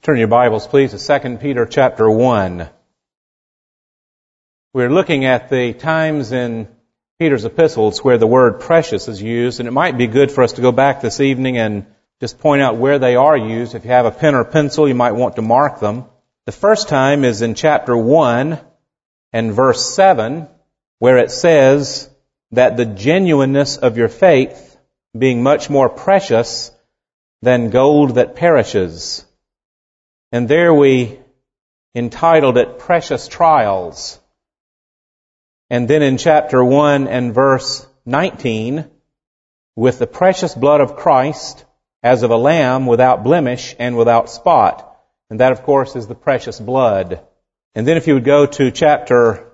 Turn your Bibles, please, to 2 Peter chapter 1. We're looking at the times in Peter's epistles where the word precious is used, and it might be good for us to go back this evening and just point out where they are used. If you have a pen or pencil, you might want to mark them. The first time is in chapter 1 and verse 7, where it says that the genuineness of your faith being much more precious than gold that perishes. And there we entitled it Precious Trials. And then in chapter 1 and verse 19, with the precious blood of Christ as of a lamb without blemish and without spot. And that, of course, is the precious blood. And then if you would go to chapter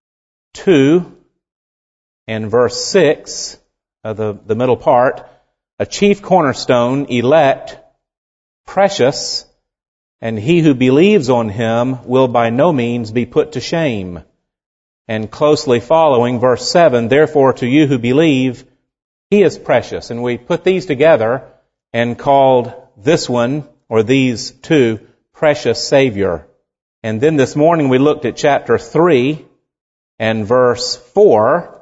2 and verse 6, the middle part, a chief cornerstone, elect, precious, and he who believes on him will by no means be put to shame. And closely following, verse 7, therefore to you who believe, he is precious. And we put these together and called this one, or these two, Precious Savior. And then this morning we looked at chapter 3 and verse 4.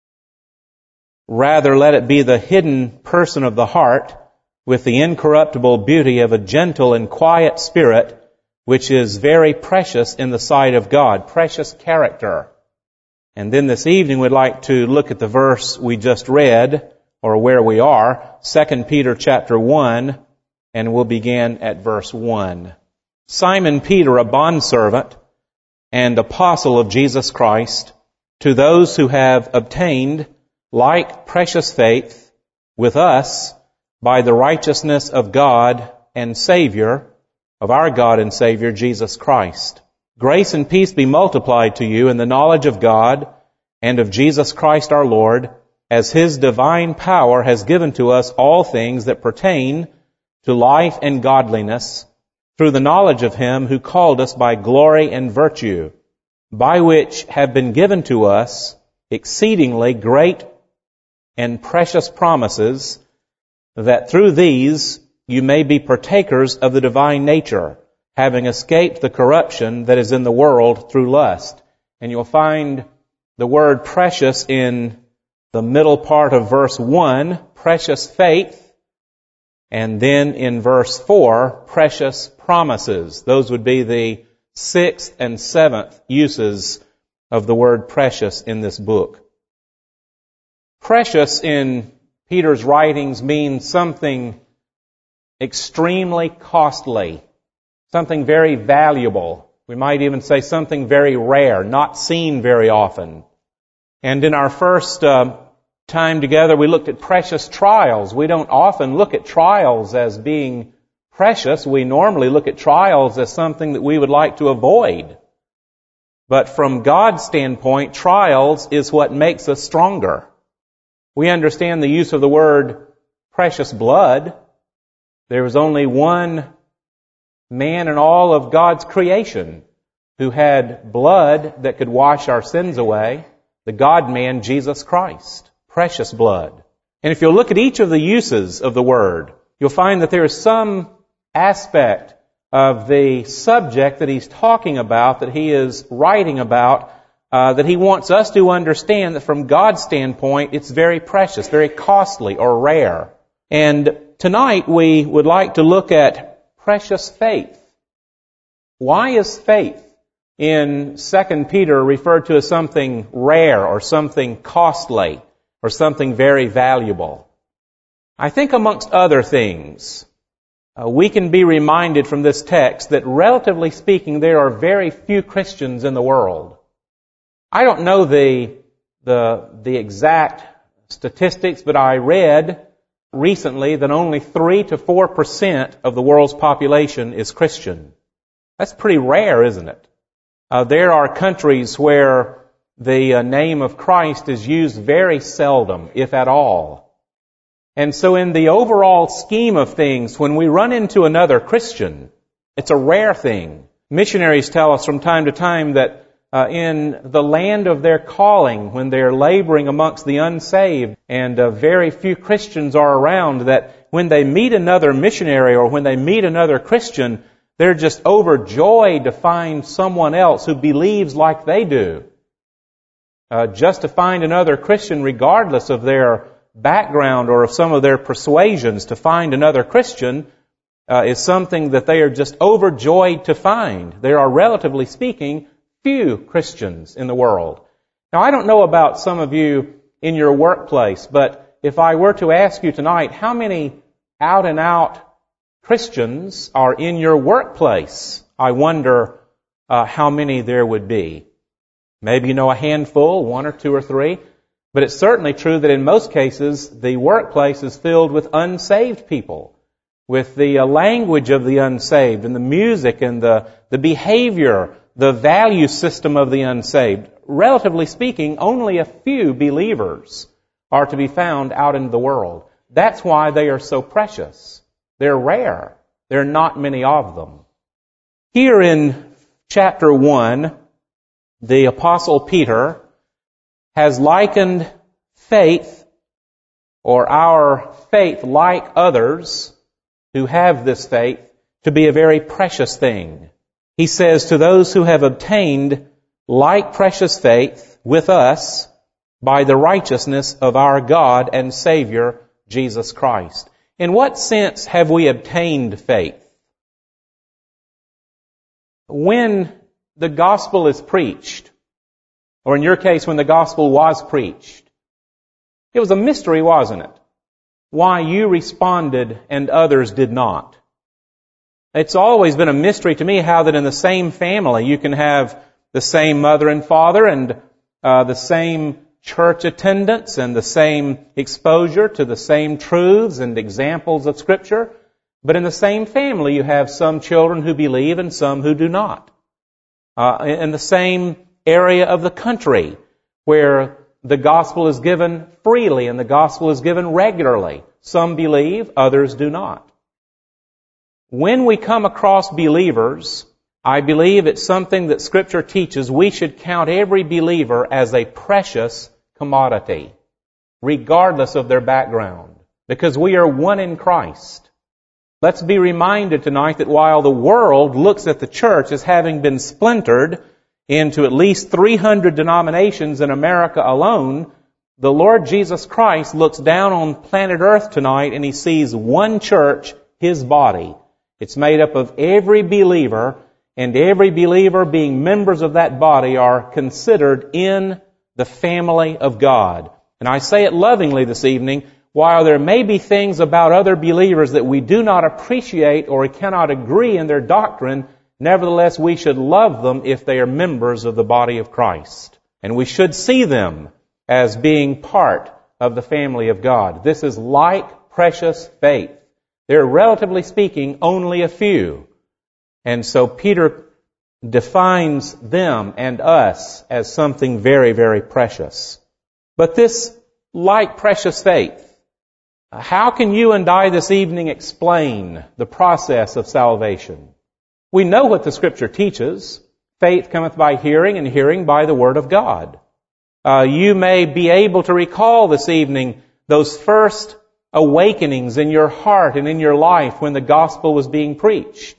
Rather let it be the hidden person of the heart, with the incorruptible beauty of a gentle and quiet spirit, which is very precious in the sight of God. Precious character. And then this evening we'd like to look at the verse we just read, or where we are, 2 Peter chapter 1, and we'll begin at verse 1. Simon Peter, a bondservant and apostle of Jesus Christ, to those who have obtained like precious faith with us, by the righteousness of God and Savior, of our God and Savior, Jesus Christ. Grace and peace be multiplied to you in the knowledge of God and of Jesus Christ our Lord, as His divine power has given to us all things that pertain to life and godliness, through the knowledge of Him who called us by glory and virtue, by which have been given to us exceedingly great and precious promises, that through these you may be partakers of the divine nature, having escaped the corruption that is in the world through lust. And you'll find the word precious in the middle part of verse 1, precious faith, and then in verse 4, precious promises. Those would be the 6th and 7th uses of the word precious in this book. Precious in Peter's writings means something extremely costly, something very valuable. We might even say something very rare, not seen very often. And in our first time together, we looked at precious trials. We don't often look at trials as being precious. We normally look at trials as something that we would like to avoid. But from God's standpoint, trials is what makes us stronger. We understand the use of the word precious blood. There was only one man in all of God's creation who had blood that could wash our sins away, the God-man, Jesus Christ. Precious blood. And if you'll look at each of the uses of the word, you'll find that there is some aspect of the subject that he's talking about, that he is writing about, that he wants us to understand that from God's standpoint, it's very precious, very costly or rare. And tonight we would like to look at precious faith. Why is faith in 2 Peter referred to as something rare or something costly or something very valuable? I think amongst other things, we can be reminded from this text that relatively speaking, there are very few Christians in the world. I don't know the exact statistics, but I read recently that only 3 to 4% of the world's population is Christian. That's pretty rare, isn't it? There are countries where the name of Christ is used very seldom, if at all. And so in the overall scheme of things, when we run into another Christian, it's a rare thing. Missionaries tell us from time to time that in the land of their calling, when they're laboring amongst the unsaved, and very few Christians are around, that when they meet another missionary or when they meet another Christian, They're just overjoyed to find someone else who believes like they do. Just to find another Christian, regardless of their background or of some of their persuasions, to find another Christian is something that they are just overjoyed to find. There are, relatively speaking, few Christians in the world. Now, I don't know about some of you in your workplace, but if I were to ask you tonight, how many out-and-out Christians are in your workplace? I wonder how many there would be. Maybe you know a handful, one or two or three. But it's certainly true that in most cases, the workplace is filled with unsaved people, with the language of the unsaved, and the music and the behavior, the value system of the unsaved. Relatively speaking, only a few believers are to be found out in the world. That's why they are so precious. They're rare. There are not many of them. Here in chapter 1, the Apostle Peter has likened faith, or our faith like others who have this faith, to be a very precious thing. He says, to those who have obtained like precious faith with us by the righteousness of our God and Savior, Jesus Christ. In what sense have we obtained faith? When the gospel is preached, or in your case, when the gospel was preached, it was a mystery, wasn't it? Why you responded and others did not. It's always been a mystery to me how that in the same family you can have the same mother and father and the same church attendance and the same exposure to the same truths and examples of Scripture, but in the same family you have some children who believe and some who do not. In the same area of the country where the gospel is given freely and the gospel is given regularly. Some believe, others do not. When we come across believers, I believe it's something that Scripture teaches. We should count every believer as a precious commodity, regardless of their background, because we are one in Christ. Let's be reminded tonight that while the world looks at the church as having been splintered into at least 300 denominations in America alone, the Lord Jesus Christ looks down on planet Earth tonight and He sees one church, His body. It's made up of every believer, and every believer being members of that body are considered in the family of God. And I say it lovingly this evening, while there may be things about other believers that we do not appreciate or cannot agree in their doctrine, nevertheless, we should love them if they are members of the body of Christ. And we should see them as being part of the family of God. This is like precious faith. There are, relatively speaking, only a few. And so Peter defines them and us as something very, very precious. But this like precious faith, how can you and I this evening explain the process of salvation? We know what the Scripture teaches. Faith cometh by hearing, and hearing by the Word of God. You may be able to recall this evening those first awakenings in your heart and in your life when the gospel was being preached.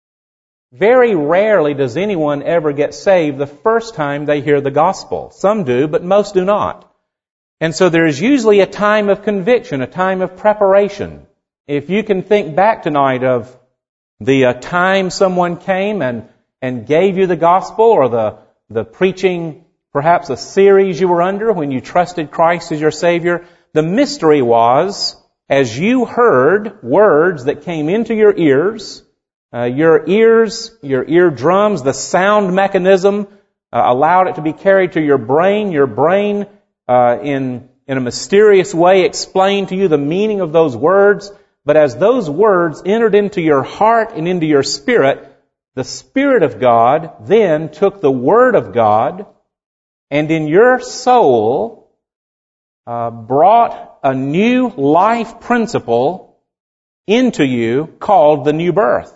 Very rarely does anyone ever get saved the first time they hear the gospel. Some do, but most do not. And so there is usually a time of conviction, a time of preparation. If you can think back tonight of the time someone came and gave you the gospel, or the preaching, perhaps a series you were under when you trusted Christ as your Savior, the mystery was, as you heard words that came into your ears, your eardrums, the sound mechanism allowed it to be carried to your brain. Your brain, in a mysterious way, explained to you the meaning of those words. But as those words entered into your heart and into your spirit, the Spirit of God then took the Word of God and in your soul brought a new life principle into you called the new birth.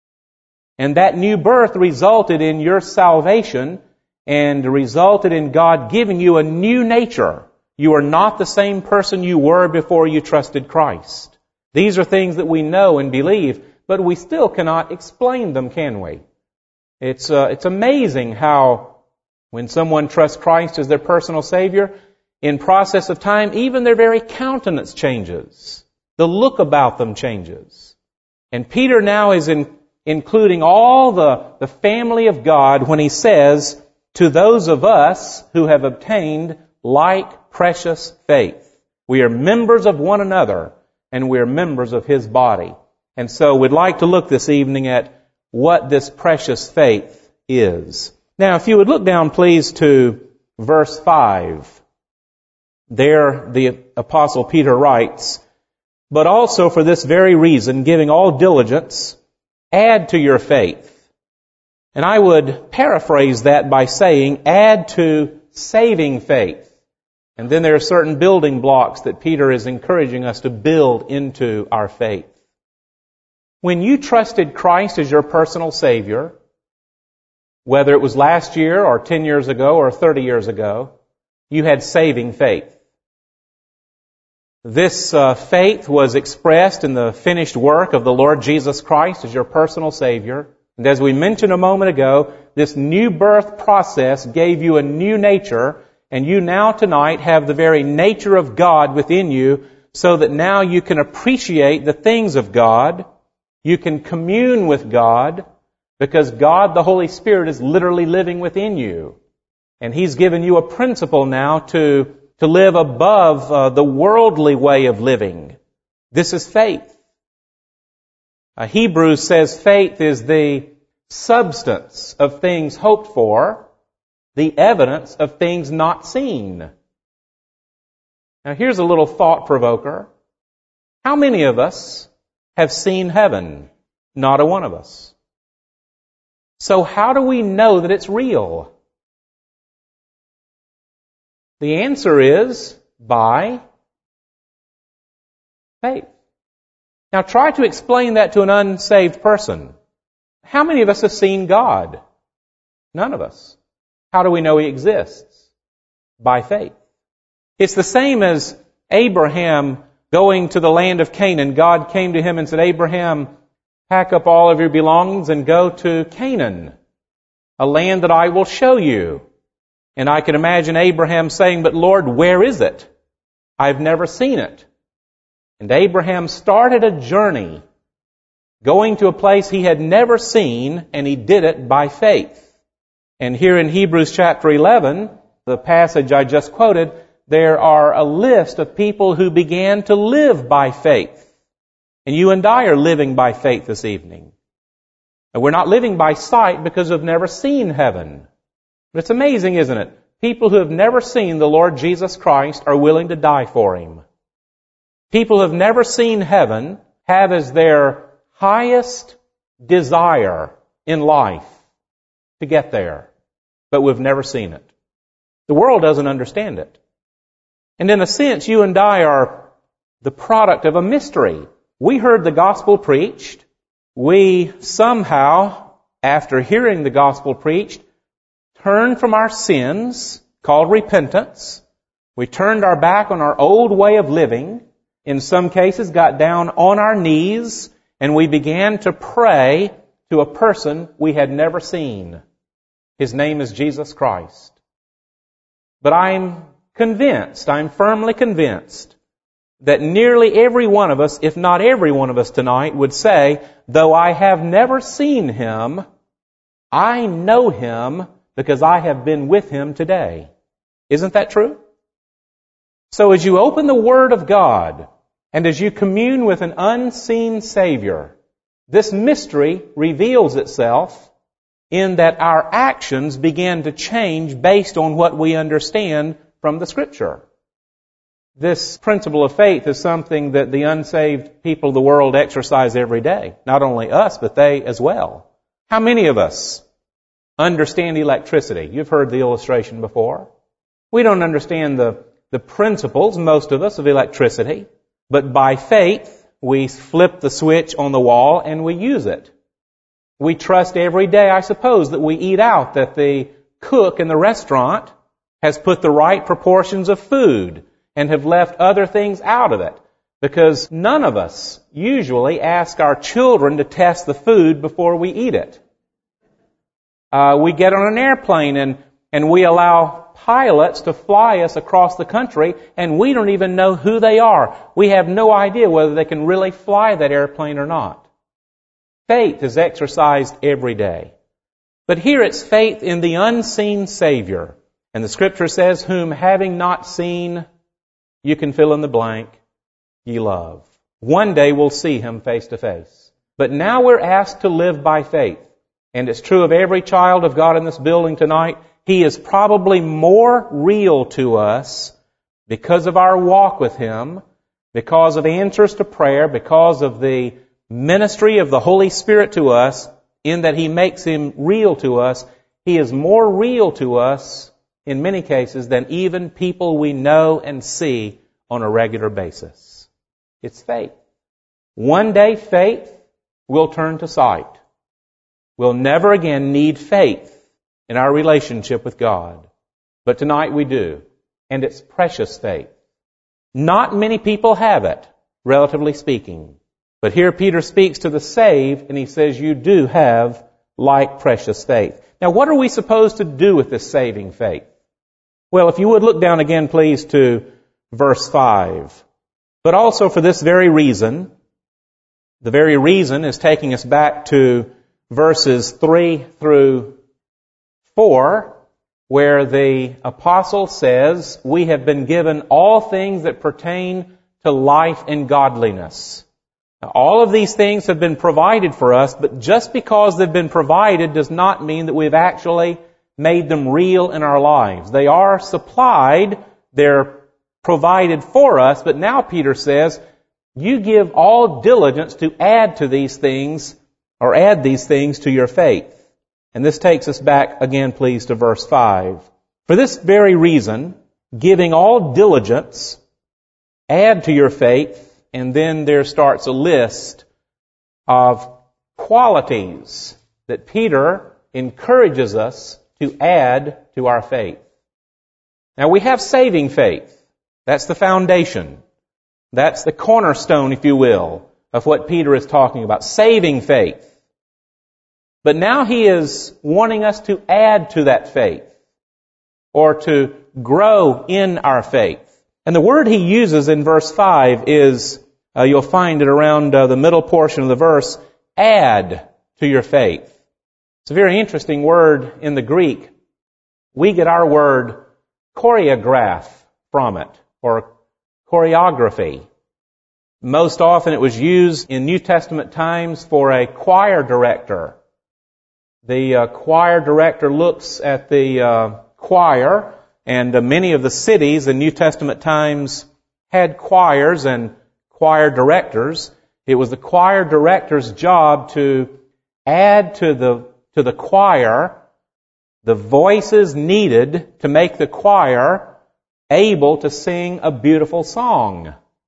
And that new birth resulted in your salvation and resulted in God giving you a new nature. You are not the same person you were before you trusted Christ. These are things that we know and believe, but we still cannot explain them, can we? It's amazing how when someone trusts Christ as their personal Savior, in process of time, even their very countenance changes. The look about them changes. And Peter now is including all the family of God when he says, to those of us who have obtained like precious faith. We are members of one another, and we are members of His body. And so we'd like to look this evening at what this precious faith is. Now, if you would look down, please, to verse 5. There, the Apostle Peter writes, but also for this very reason, giving all diligence, add to your faith. And I would paraphrase that by saying, add to saving faith. And then there are certain building blocks that Peter is encouraging us to build into our faith. When you trusted Christ as your personal Savior, whether it was last year or 10 years ago or 30 years ago, you had saving faith. This faith was expressed in the finished work of the Lord Jesus Christ as your personal Savior. And as we mentioned a moment ago, this new birth process gave you a new nature, and you now tonight have the very nature of God within you, so that now you can appreciate the things of God. You can commune with God, because God, the Holy Spirit, is literally living within you. And He's given you a principle now to live above the worldly way of living. This is faith. Hebrews says faith is the substance of things hoped for, the evidence of things not seen. Now here's a little thought provoker. How many of us have seen heaven? Not a one of us. So how do we know that it's real? The answer is by faith. Now try to explain that to an unsaved person. How many of us have seen God? None of us. How do we know He exists? By faith. It's the same as Abraham going to the land of Canaan. God came to him and said, Abraham, pack up all of your belongings and go to Canaan, a land that I will show you. And I can imagine Abraham saying, but Lord, where is it? I've never seen it. And Abraham started a journey going to a place he had never seen, and he did it by faith. And here in Hebrews chapter 11, the passage I just quoted, there are a list of people who began to live by faith. And you and I are living by faith this evening. And we're not living by sight because we've never seen heaven. But it's amazing, isn't it? People who have never seen the Lord Jesus Christ are willing to die for Him. People who have never seen heaven have as their highest desire in life to get there. But we've never seen it. The world doesn't understand it. And in a sense, you and I are the product of a mystery. We heard the gospel preached. We somehow, after hearing the gospel preached, turned from our sins, called repentance. We turned our back on our old way of living. In some cases, got down on our knees, and we began to pray to a person we had never seen. His name is Jesus Christ. But I'm firmly convinced, that nearly every one of us, if not every one of us tonight, would say, though I have never seen Him, I know Him because I have been with Him today. Isn't that true? So as you open the Word of God, and as you commune with an unseen Savior, this mystery reveals itself in that our actions begin to change based on what we understand from the Scripture. This principle of faith is something that the unsaved people of the world exercise every day. Not only us, but they as well. How many of us understand electricity? You've heard the illustration before. We don't understand the principles, most of us, of electricity. But by faith, we flip the switch on the wall and we use it. We trust every day, I suppose, that we eat out, that the cook in the restaurant has put the right proportions of food and have left other things out of it. Because none of us usually ask our children to test the food before we eat it. We get on an airplane and we allow pilots to fly us across the country, and we don't even know who they are. We have no idea whether they can really fly that airplane or not. Faith is exercised every day. But here it's faith in the unseen Savior. And the Scripture says, whom having not seen, you can fill in the blank, ye love. One day we'll see Him face to face. But now we're asked to live by faith. And it's true of every child of God in this building tonight. He is probably more real to us because of our walk with Him, because of answers to prayer, because of the ministry of the Holy Spirit to us, in that He makes Him real to us. He is more real to us in many cases than even people we know and see on a regular basis. It's faith. One day faith will turn to sight. We'll never again need faith in our relationship with God. But tonight we do. And it's precious faith. Not many people have it, relatively speaking. But here Peter speaks to the saved, and he says, you do have like precious faith. Now, what are we supposed to do with this saving faith? Well, if you would look down again, please, to verse 5. But also for this very reason, the very reason is taking us back to verses 3 through 4, where the apostle says, we have been given all things that pertain to life and godliness. Now, all of these things have been provided for us, but just because they've been provided does not mean that we've actually made them real in our lives. They are supplied, they're provided for us, but now Peter says, you give all diligence to add to these things, or add these things to your faith. And this takes us back again, please, to verse 5. For this very reason, giving all diligence, add to your faith, and then there starts a list of qualities that Peter encourages us to add to our faith. Now we have saving faith. That's the foundation. That's the cornerstone, if you will, of what Peter is talking about. Saving faith. But now he is wanting us to add to that faith, or to grow in our faith. And the word he uses in verse 5 is, you'll find it around the middle portion of the verse, add to your faith. It's a very interesting word in the Greek. We get our word choreograph from it, or choreography. Most often it was used in New Testament times for a choir director. The choir director looks at the choir, and many of the cities in New Testament times had choirs and choir directors. It was the choir director's job to add to the choir the voices needed to make the choir able to sing a beautiful song.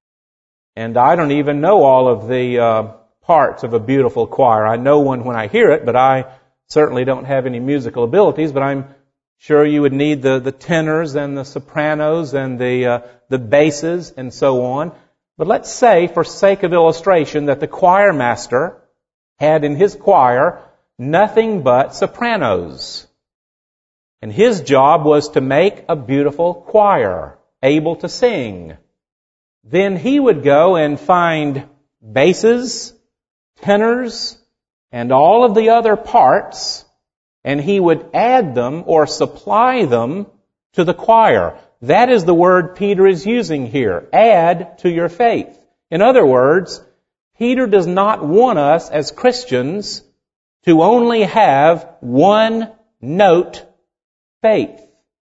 And I don't even know all of the parts of a beautiful choir. I know one when I hear it, but I certainly don't have any musical abilities, but I'm sure you would need the tenors and the sopranos and the basses and so on. But let's say, for sake of illustration, that the choir master had in his choir nothing but sopranos. And his job was to make a beautiful choir, able to sing. Then he would go and find basses, tenors, and all of the other parts, and he would add them or supply them to the choir. That is the word Peter is using here. Add to your faith. In other words, Peter does not want us as Christians to only have one note faith.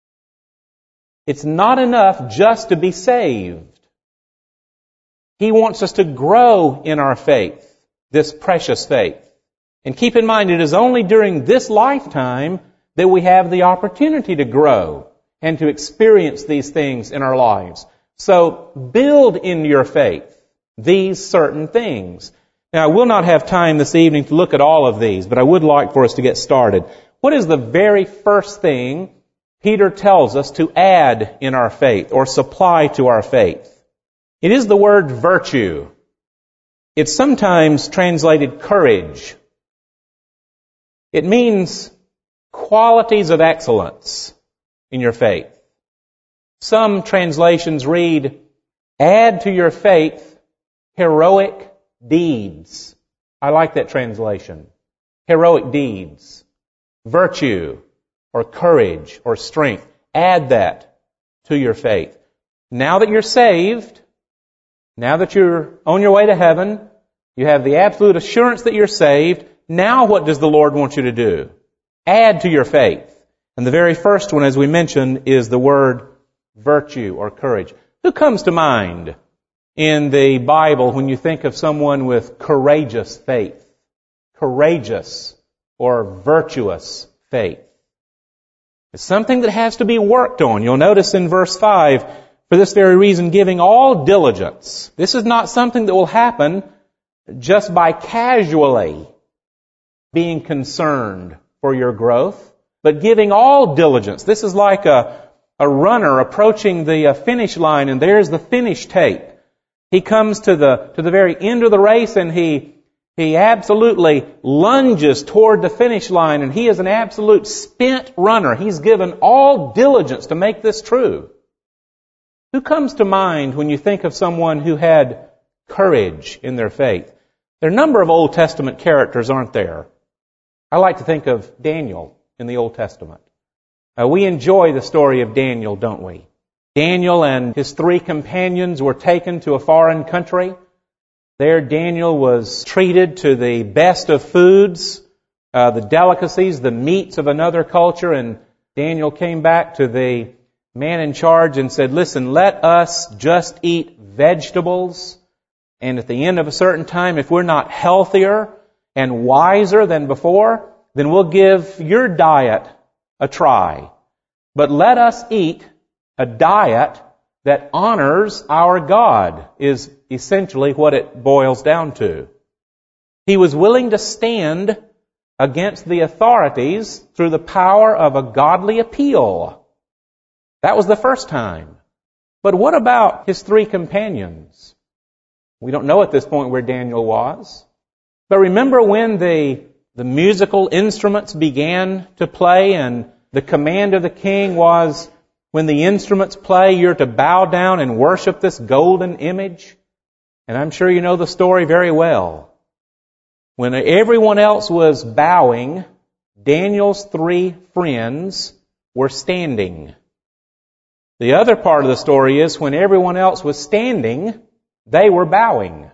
It's not enough just to be saved. He wants us to grow in our faith, this precious faith. And keep in mind, it is only during this lifetime that we have the opportunity to grow and to experience these things in our lives. So build in your faith these certain things. Now, I will not have time this evening to look at all of these, but I would like for us to get started. What is the very first thing Peter tells us to add in our faith or supply to our faith? It is the word virtue. It's sometimes translated courage. It means qualities of excellence in your faith. Some translations read, add to your faith heroic deeds. I like that translation. Heroic deeds. Virtue or courage or strength. Add that to your faith. Now that you're saved, now that you're on your way to heaven, you have the absolute assurance that you're saved. Now what does the Lord want you to do? Add to your faith. And the very first one, as we mentioned, is the word virtue or courage. Who comes to mind in the Bible when you think of someone with courageous faith? Courageous or virtuous faith. It's something that has to be worked on. You'll notice in verse 5, for this very reason, giving all diligence. This is not something that will happen just by casually being concerned for your growth, but giving all diligence. This is like a runner approaching the finish line, and there's the finish tape. He comes to the very end of the race, and he absolutely lunges toward the finish line, and he is an absolute spent runner. He's given all diligence to make this true. Who comes to mind when you think of someone who had courage in their faith? There are a number of Old Testament characters, aren't there? I like to think of Daniel in the Old Testament. We enjoy the story of Daniel, don't we? Daniel and his 3 companions were taken to a foreign country. There Daniel was treated to the best of foods, the delicacies, the meats of another culture, and Daniel came back to the man in charge and said, listen, let us just eat vegetables, and at the end of a certain time, if we're not healthier and wiser than before, then we'll give your diet a try. But let us eat a diet that honors our God, is essentially what it boils down to. He was willing to stand against the authorities through the power of a godly appeal. That was the first time. But what about his 3 companions? We don't know at this point where Daniel was. But remember when the musical instruments began to play, and the command of the king was, when the instruments play, you're to bow down and worship this golden image? And I'm sure you know the story very well. When everyone else was bowing, Daniel's 3 friends were standing. The other part of the story is when everyone else was standing, they were bowing.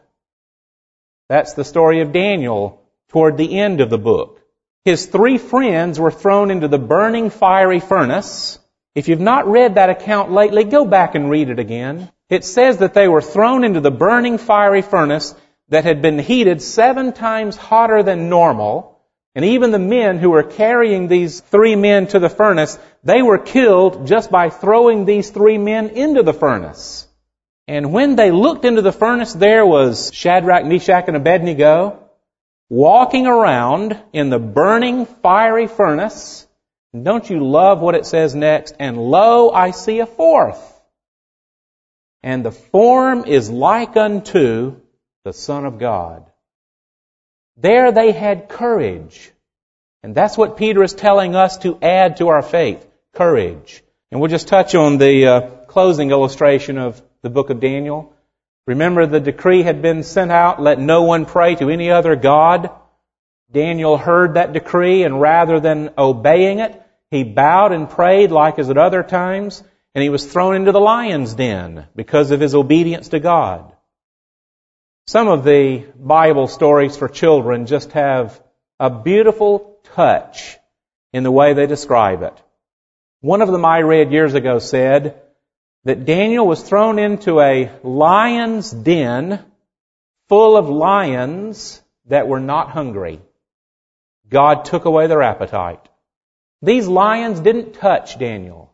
That's the story of Daniel toward the end of the book. His 3 friends were thrown into the burning fiery furnace. If you've not read that account lately, go back and read it again. It says that they were thrown into the burning fiery furnace that had been heated 7 times hotter than normal. And even the men who were carrying these 3 men to the furnace, they were killed just by throwing these 3 men into the furnace. And when they looked into the furnace, there was Shadrach, Meshach, and Abednego walking around in the burning fiery furnace. And don't you love what it says next? And lo, I see a 4th. And the form is like unto the Son of God. There they had courage. And that's what Peter is telling us to add to our faith. Courage. And we'll just touch on the closing illustration of the book of Daniel. Remember, the decree had been sent out, let no one pray to any other god. Daniel heard that decree, and rather than obeying it, he bowed and prayed like as at other times, and he was thrown into the lion's den because of his obedience to God. Some of the Bible stories for children just have a beautiful touch in the way they describe it. One of them I read years ago said that Daniel was thrown into a lion's den full of lions that were not hungry. God took away their appetite. These lions didn't touch Daniel.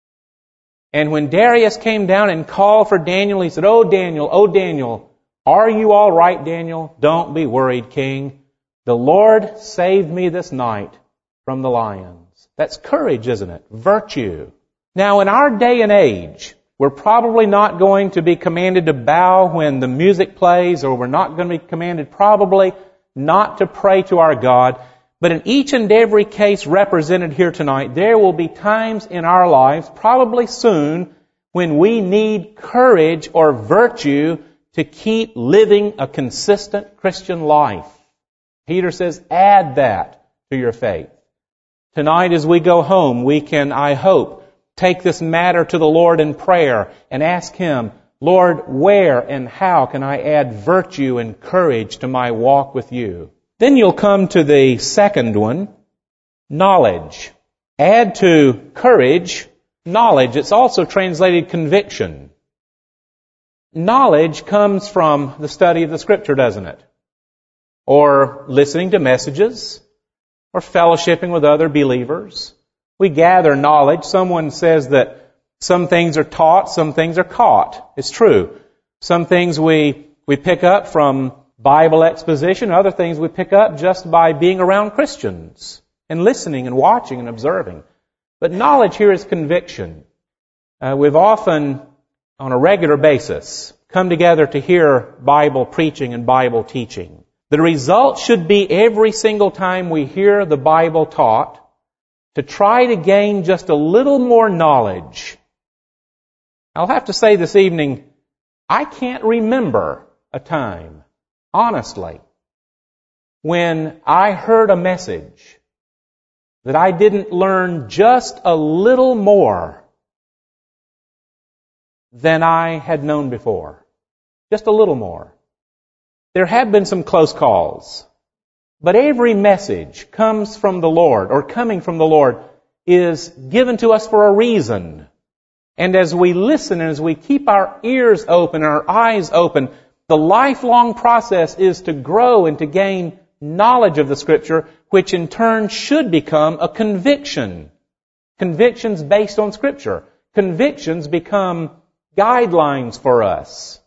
And when Darius came down and called for Daniel, he said, oh Daniel, are you all right, Daniel? Don't be worried, King. The Lord saved me this night from the lions. That's courage, isn't it? Virtue. Now, in our day and age, We're probably not going to be commanded to bow when the music plays, or we're not going to be commanded probably not to pray to our God. But in each and every case represented here tonight, there will be times in our lives, probably soon, when we need courage or virtue to keep living a consistent Christian life. Peter says, add that to your faith. Tonight as we go home, we can, I hope, take this matter to the Lord in prayer and ask Him, Lord, where and how can I add virtue and courage to my walk with You? Then you'll come to the second one, knowledge. Add to courage, knowledge. It's also translated conviction. Knowledge comes from the study of the Scripture, doesn't it? Or listening to messages, or fellowshipping with other believers. We gather knowledge. Someone says that some things are taught, some things are caught. It's true. Some things we pick up from Bible exposition, other things we pick up just by being around Christians and listening and watching and observing. But knowledge here is conviction. We've often, on a regular basis, come together to hear Bible preaching and Bible teaching. The result should be every single time we hear the Bible taught to try to gain just a little more knowledge. I'll have to say this evening, I can't remember a time, honestly, when I heard a message that I didn't learn just a little more than I had known before. Just a little more. There have been some close calls, but every message comes from the Lord, or coming from the Lord, is given to us for a reason. And as we listen and as we keep our ears open, our eyes open, the lifelong process is to grow and to gain knowledge of the Scripture, which in turn should become a conviction. Convictions based on Scripture. Convictions become guidelines for us.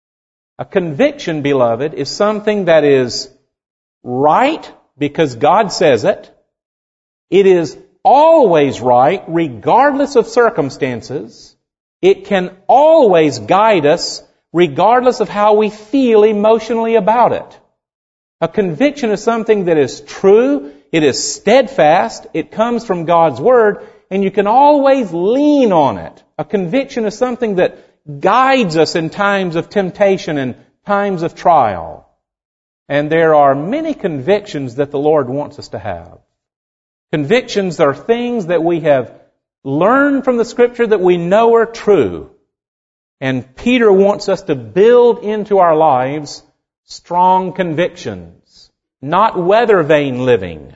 A conviction, beloved, is something that is right because God says it. It is always right regardless of circumstances. It can always guide us regardless of how we feel emotionally about it. A conviction is something that is true, it is steadfast, it comes from God's Word, and you can always lean on it. A conviction is something that guides us in times of temptation and times of trial. And there are many convictions that the Lord wants us to have. Convictions are things that we have learned from the Scripture that we know are true. And Peter wants us to build into our lives strong convictions, not weather vane living.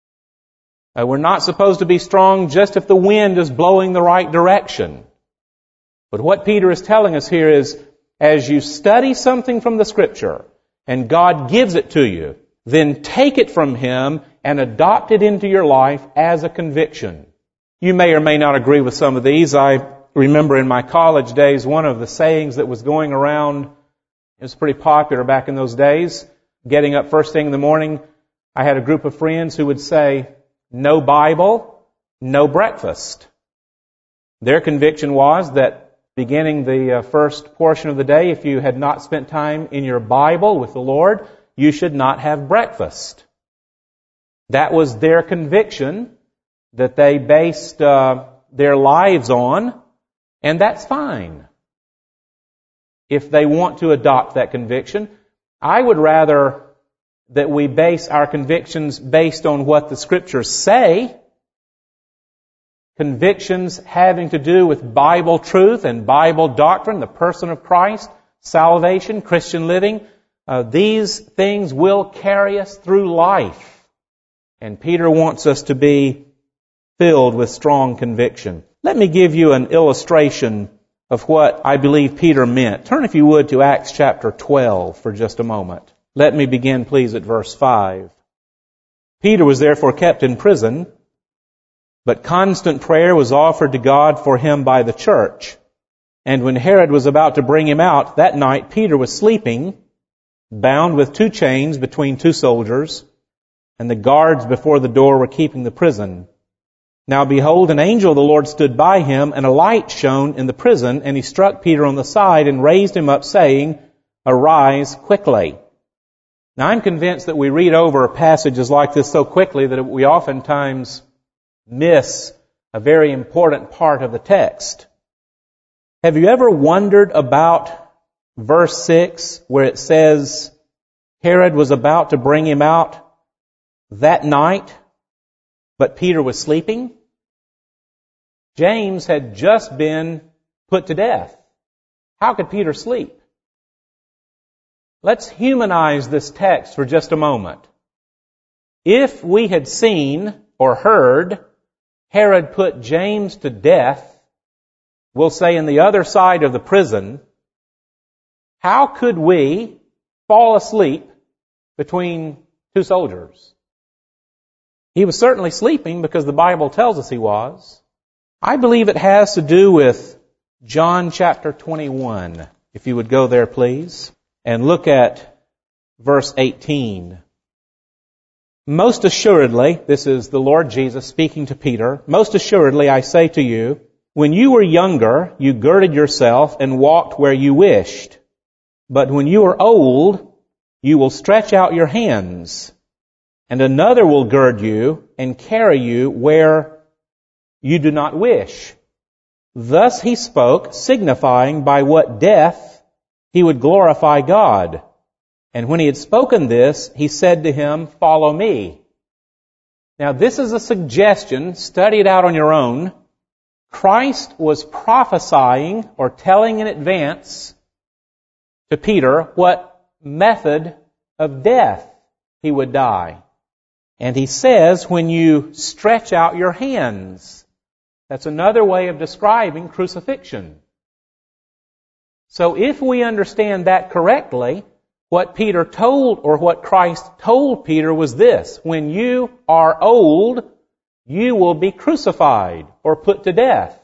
We're not supposed to be strong just if the wind is blowing the right direction. But what Peter is telling us here is, as you study something from the Scripture, and God gives it to you, then take it from Him and adopt it into your life as a conviction. You may or may not agree with some of these. I remember in my college days, one of the sayings that was going around, it was pretty popular back in those days, getting up first thing in the morning, I had a group of friends who would say, no Bible, no breakfast. Their conviction was that beginning the first portion of the day, if you had not spent time in your Bible with the Lord, you should not have breakfast. That was their conviction that they based their lives on, and that's fine. If they want to adopt that conviction, I would rather that we base our convictions based on what the Scriptures say. Convictions having to do with Bible truth and Bible doctrine, the person of Christ, salvation, Christian living. These things will carry us through life. And Peter wants us to be filled with strong conviction. Let me give you an illustration of what I believe Peter meant. Turn, if you would, to Acts chapter 12 for just a moment. Let me begin, please, at verse 5. Peter was therefore kept in prison, but constant prayer was offered to God for him by the church. And when Herod was about to bring him out, that night Peter was sleeping, bound with 2 chains between 2 soldiers, and the guards before the door were keeping the prison. Now behold, an angel of the Lord stood by him, and a light shone in the prison, and he struck Peter on the side and raised him up, saying, Arise quickly. Now I'm convinced that we read over passages like this so quickly that we oftentimes miss a very important part of the text. Have you ever wondered about verse 6 where it says Herod was about to bring him out that night, but Peter was sleeping? James had just been put to death. How could Peter sleep? Let's humanize this text for just a moment. If we had seen or heard Herod put James to death, we'll say in the other side of the prison, how could we fall asleep between two soldiers? He was certainly sleeping because the Bible tells us he was. I believe it has to do with John chapter 21. If you would go there, please, and look at verse 18. Most assuredly, this is the Lord Jesus speaking to Peter, most assuredly I say to you, when you were younger, you girded yourself and walked where you wished. But when you are old, you will stretch out your hands, and another will gird you and carry you where you do not wish. Thus he spoke, signifying by what death he would glorify God. And when he had spoken this, he said to him, Follow me. Now this is a suggestion, study it out on your own. Christ was prophesying or telling in advance to Peter what method of death he would die. And he says, when you stretch out your hands. That's another way of describing crucifixion. So if we understand that correctly, what Peter told, or what Christ told Peter was this: when you are old, you will be crucified or put to death.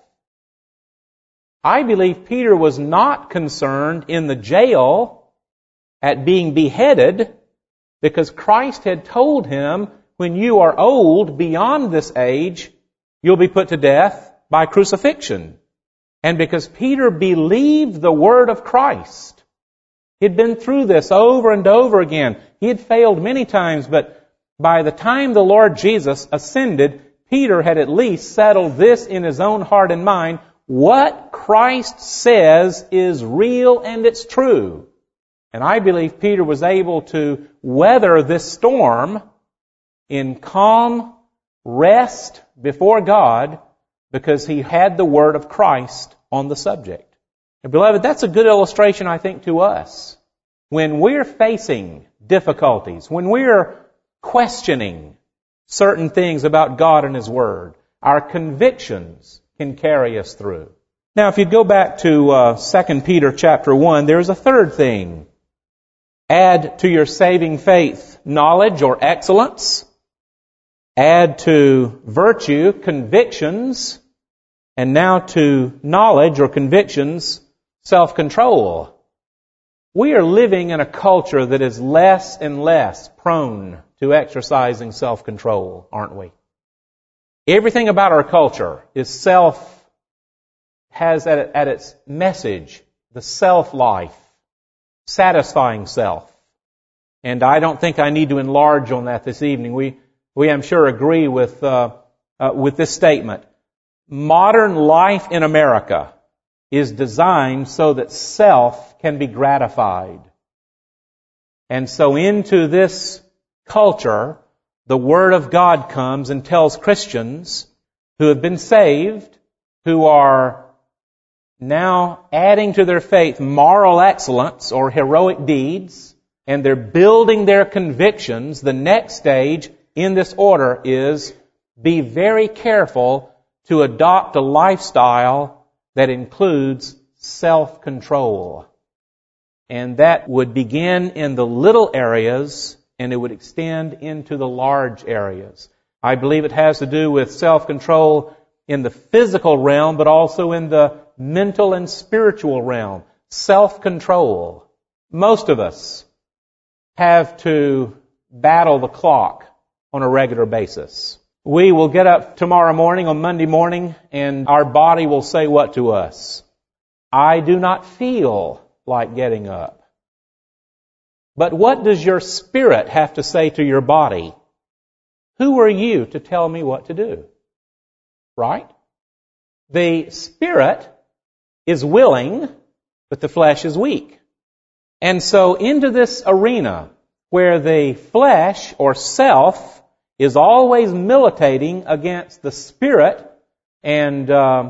I believe Peter was not concerned in the jail at being beheaded, because Christ had told him, when you are old, beyond this age, you'll be put to death by crucifixion. And because Peter believed the word of Christ, he'd been through this over and over again. He had failed many times, but by the time the Lord Jesus ascended, Peter had at least settled this in his own heart and mind. What Christ says is real and it's true. And I believe Peter was able to weather this storm in calm rest before God because he had the word of Christ on the subject. And beloved, that's a good illustration, I think, to us. When we're facing difficulties, when we're questioning certain things about God and His Word, our convictions can carry us through. Now, if you go back to 2 Peter chapter 1, there's a third thing. Add to your saving faith knowledge or excellence. Add to virtue convictions. And now to knowledge or convictions, self-control. We are living in a culture that is less and less prone to exercising self-control, aren't we? Everything about our culture is has at its message the self-life, satisfying self. And I don't think I need to enlarge on that this evening. We I'm sure agree with this statement. Modern life in America is designed so that self can be gratified. And so into this culture, the Word of God comes and tells Christians who have been saved, who are now adding to their faith moral excellence or heroic deeds, and they're building their convictions. The next stage in this order is be very careful to adopt a lifestyle that includes self-control. And that would begin in the little areas and it would extend into the large areas. I believe it has to do with self-control in the physical realm, but also in the mental and spiritual realm. Self-control. Most of us have to battle the clock on a regular basis. We will get up tomorrow morning, on Monday morning, and our body will say what to us? I do not feel like getting up. But what does your spirit have to say to your body? Who are you to tell me what to do? Right? The spirit is willing, but the flesh is weak. And so into this arena where the flesh or self is always militating against the spirit and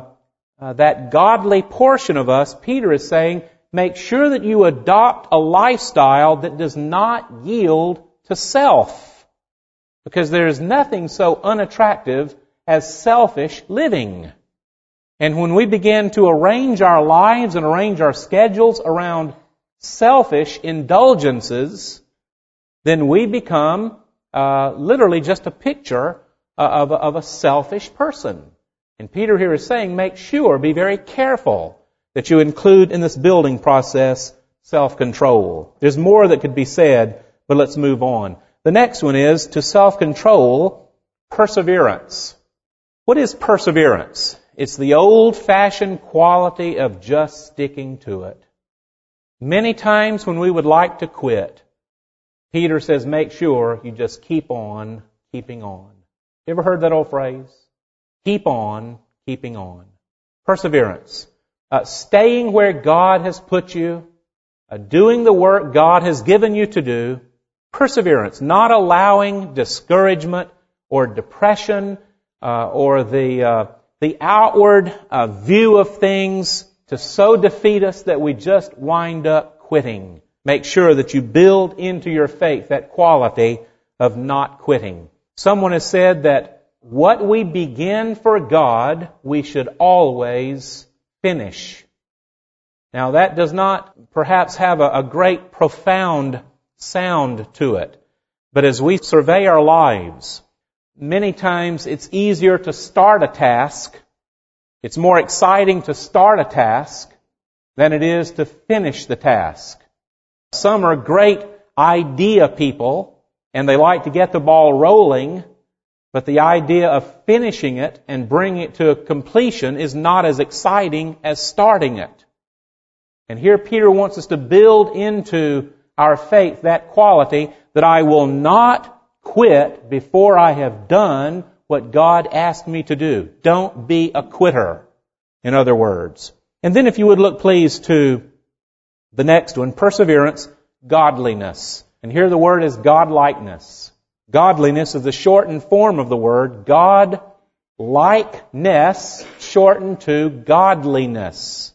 that godly portion of us, Peter is saying, make sure that you adopt a lifestyle that does not yield to self. Because there is nothing so unattractive as selfish living. And when we begin to arrange our lives and arrange our schedules around selfish indulgences, then we become literally just a picture of a selfish person. And Peter here is saying, make sure, be very careful that you include in this building process self-control. There's more that could be said, but let's move on. The next one is, to self-control, perseverance. What is perseverance? It's the old-fashioned quality of just sticking to it. Many times when we would like to quit, Peter says, make sure you just keep on keeping on. You ever heard that old phrase? Keep on keeping on. Perseverance. Staying where God has put you, doing the work God has given you to do. Perseverance. Not allowing discouragement or depression or the outward view of things to so defeat us that we just wind up quitting. Make sure that you build into your faith that quality of not quitting. Someone has said that what we begin for God, we should always finish. Now that does not perhaps have a great profound sound to it. But as we survey our lives, many times it's easier to start a task. It's more exciting to start a task than it is to finish the task. Some are great idea people, and they like to get the ball rolling, but the idea of finishing it and bringing it to completion is not as exciting as starting it. And here Peter wants us to build into our faith that quality that I will not quit before I have done what God asked me to do. Don't be a quitter, in other words. And then if you would look please to the next one, perseverance, godliness. And here the word is godlikeness. Godliness is the shortened form of the word. God-likeness, shortened to godliness.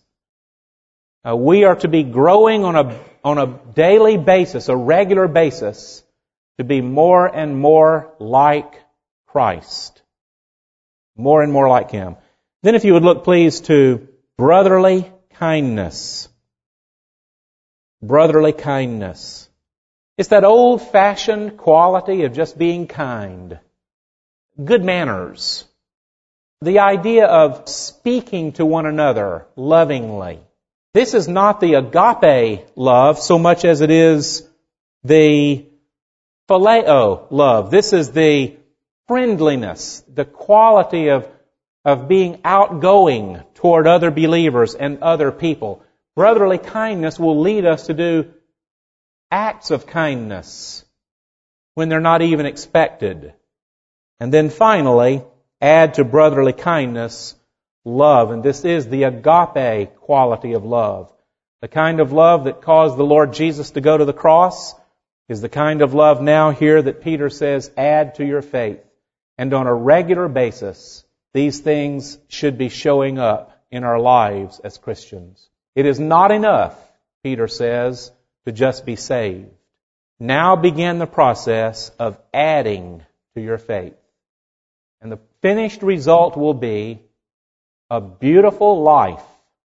We are to be growing on a daily basis, a regular basis, to be more and more like Christ. More and more like Him. Then if you would look please to brotherly kindness. Brotherly kindness. It's that old-fashioned quality of just being kind. Good manners. The idea of speaking to one another lovingly. This is not the agape love so much as it is the phileo love. This is the friendliness, the quality of being outgoing toward other believers and other people. Brotherly kindness will lead us to do acts of kindness when they're not even expected. And then finally, add to brotherly kindness love. And this is the agape quality of love. The kind of love that caused the Lord Jesus to go to the cross is the kind of love now here that Peter says, add to your faith. And on a regular basis, these things should be showing up in our lives as Christians. It is not enough, Peter says, to just be saved. Now begin the process of adding to your faith. And the finished result will be a beautiful life.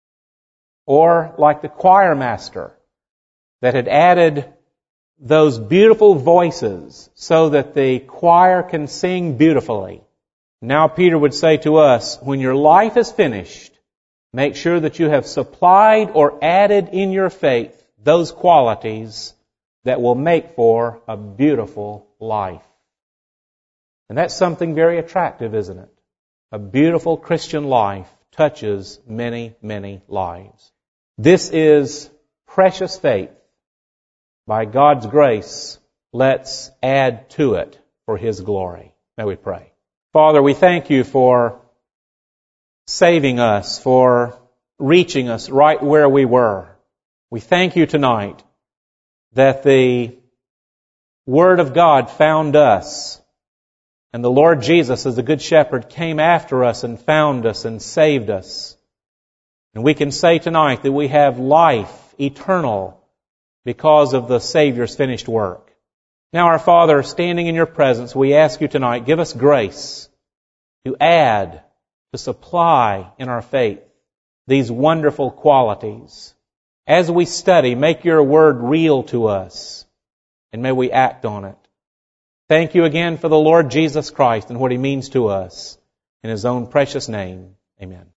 Or like the choir master that had added those beautiful voices so that the choir can sing beautifully. Now Peter would say to us, when your life is finished, make sure that you have supplied or added in your faith those qualities that will make for a beautiful life. And that's something very attractive, isn't it? A beautiful Christian life touches many, many lives. This is precious faith. By God's grace, let's add to it for His glory. May we pray. Father, we thank You for saving us, for reaching us right where we were. We thank You tonight that the Word of God found us, and the Lord Jesus, as the Good Shepherd, came after us and found us and saved us. And we can say tonight that we have life eternal because of the Savior's finished work. Now, our Father, standing in Your presence, we ask You tonight, give us grace to add, to supply in our faith these wonderful qualities. As we study, make Your Word real to us, and may we act on it. Thank You again for the Lord Jesus Christ and what He means to us. In His own precious name, amen.